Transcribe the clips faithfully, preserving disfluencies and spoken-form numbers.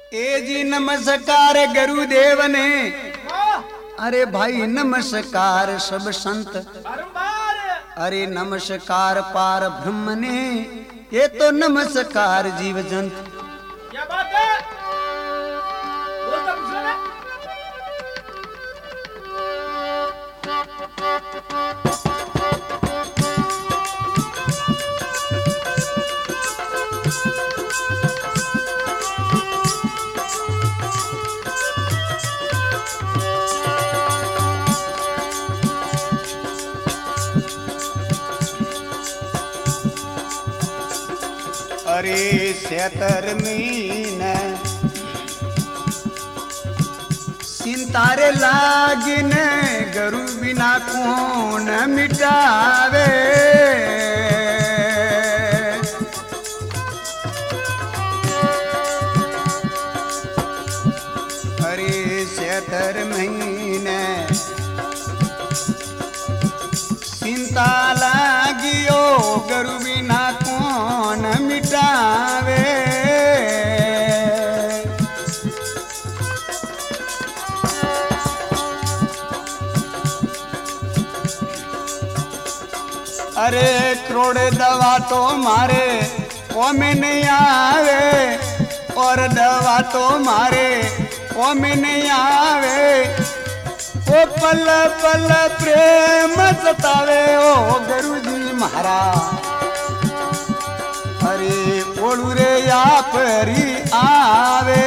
ए जी नमस्कार गुरुदेव ने। अरे भाई नमस्कार सब संत। अरे नमस्कार पार ब्रह्म ने। ये तो नमस्कार जीव जंत। क्या बात है? बोलता पूछो ना। अरे सेतर महीने सिंतारे लागिने गुरु बिना कौन मिटावे। अरे सेतर महीने चिंता लागियो गुरु बिना कौन मिटावे। अरे करोड़ दवा तो मारे वो में नहीं आवे, और दवा तो मारे वो में नहीं आवे। ओ पल पल प्रेम सतावे ओ गुरुजी महाराज। अरे ओलू रे आप री आवे।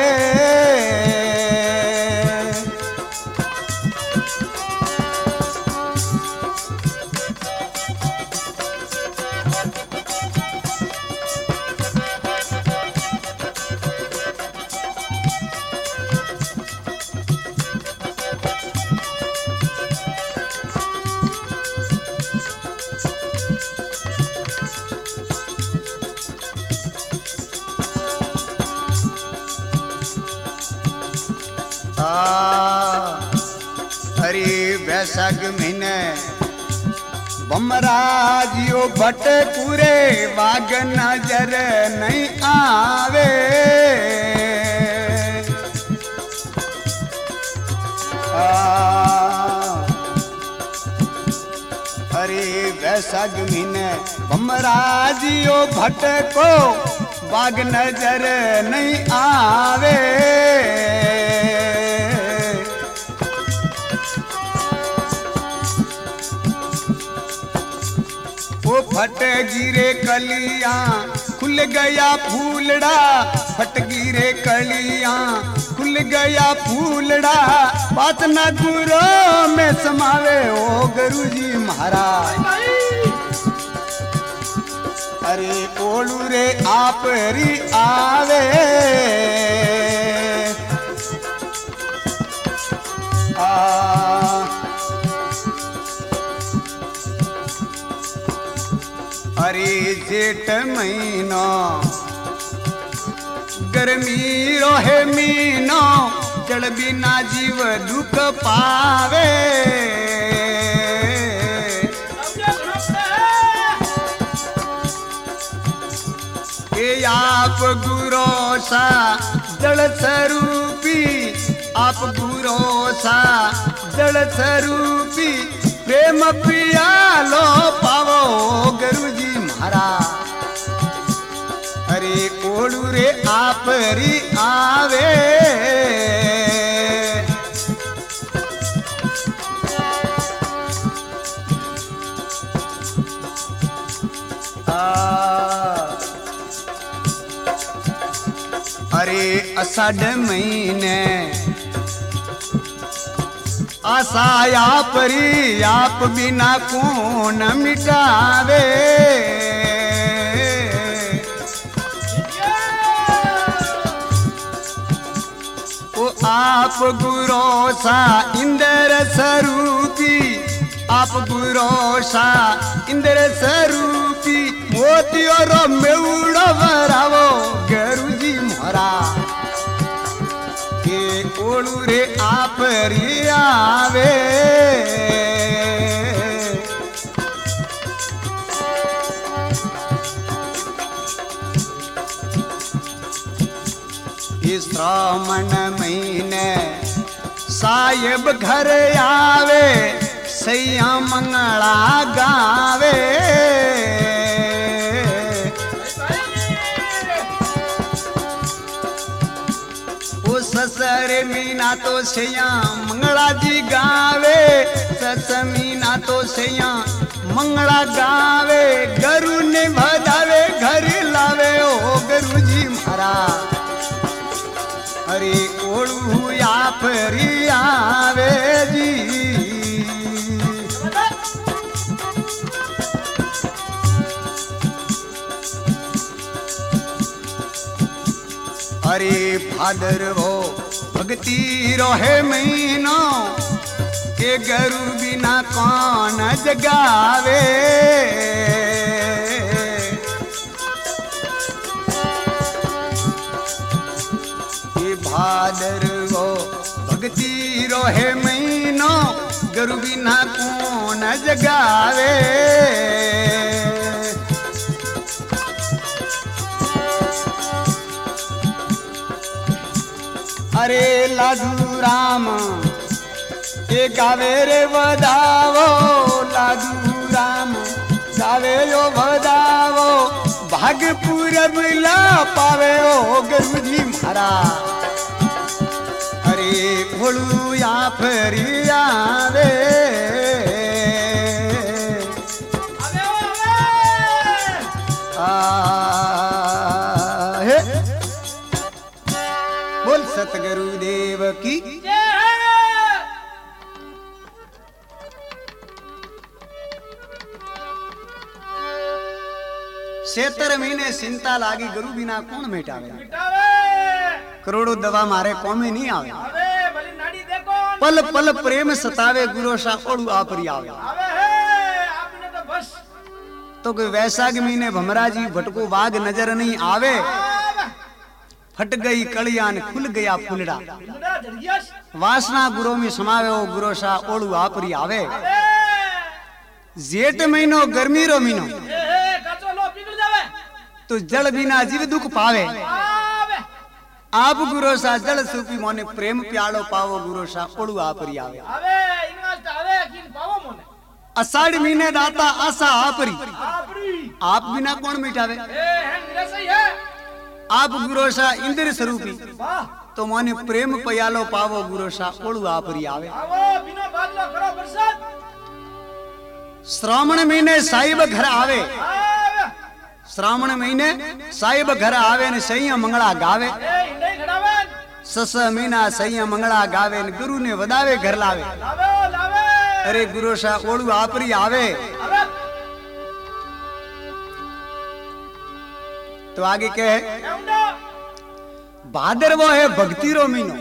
अरे वैशाख महीने बमराजियो भटकूरे वाग नजर नहीं आवे। आ, अरे वैशाख महीने बमराजियो भटको वाग नजर नहीं आवे। फट गिरे कलियां खुल गया फूलड़ा। फट गिरे कलियां खुल गया फूलड़ा। बात न गुरो में समावे ओ गुरुजी महाराज। अरे ओलू रे आप री आवे। आ अरे जेठ महीनो गर्मी रोहे मीनो जल बिना जीव दुख पावे। ए आप गुरो सा जल स्वरूपी। आप गुरो सा जल स्वरूपी। प्रेम पियालो पावो गुरुजी महाराज। अरे ओलू रे आप री आवे। आ, अरे अषाढ़ महीने आशा आप री आप बिना कौन मिटावे। ओ आप गुरो सा इंद्र स्वरूपी। आप गुरो सा इंद्र स्वरूपी। मोतियो रो मेउड़ो भरावो गुरुजी महाराज। के ओलू रे आप री आवे। ये श्रावण महीने साहेब घर आवे सैया मंगला गावे वो ससर मीना तो सैया मंगला जी गावे सस मीना तो सैया मंगला गावे गरु ने भदावे घर लावे ओ गरु जी मारा अरे ओळू या फरी आवे जी अरे भादर वो भक्ति रोहे महीनो के गरु बिना कौन जगावे ये भादर वो भक्ति रोहे महीनो गरु बिना कौन जगावे अरे लाडू राम ये गावे रे बदावो लाडू राम गावे यो बदावो भाग पूरब ला पावे ओ गरु जी मारा अरे भोलू या फरी आवे आ हे बोल सतगुरु देव की सेतर महीने चिंता लागी गुरु बिना कौन मिटावे करोड़ों दवा मारे कौमे नहीं आवे पल पल प्रेम सतावे गुरु सा ओड़ू आपरी आवे तो कोई वैशाख महीने भमरा जी भटको बाग नजर नहीं आवे फट गई कलियान खुल गया फुलड़ा वासना गुरु में समावे ओ गुरु सा ओड़ू आपरी आवे जेठ महीनो गर्मी रो महीनो तो जल बिना जीव दुख पावे आप गुरु सा जल सूपी मोने प्रेम प्यालो पावो गुरु सा ओड़ू आपरी आवे अषाढ़ महीने दाता आशा आपरी आप बिना कौन मिटावे आप गुरु सा इंद्र स्वरूपी तो मोने प्रेम प्यालो पावो गुरु सा ओड़ू आपरी आवे श्रावण महीने साहिब घर आवे श्रावण महीने साहिब घर आवे ने सैया मंगला गावे सस महीना सैया मंगला गावे ने गुरु ने वदावे घर लावे अरे गुरु सा ओड़ू आपरी आवे तो आगे क्या है भादर वो है भक्ति रो महीनो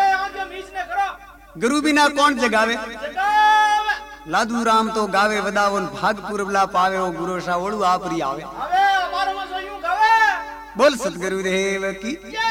गुरु बिना कौन जगावे लादू राम तो गावे वदावन भाग पुरबला पावे ओ गुरु सा ओड़ू आपरी आवे बोल सतगुरु देव की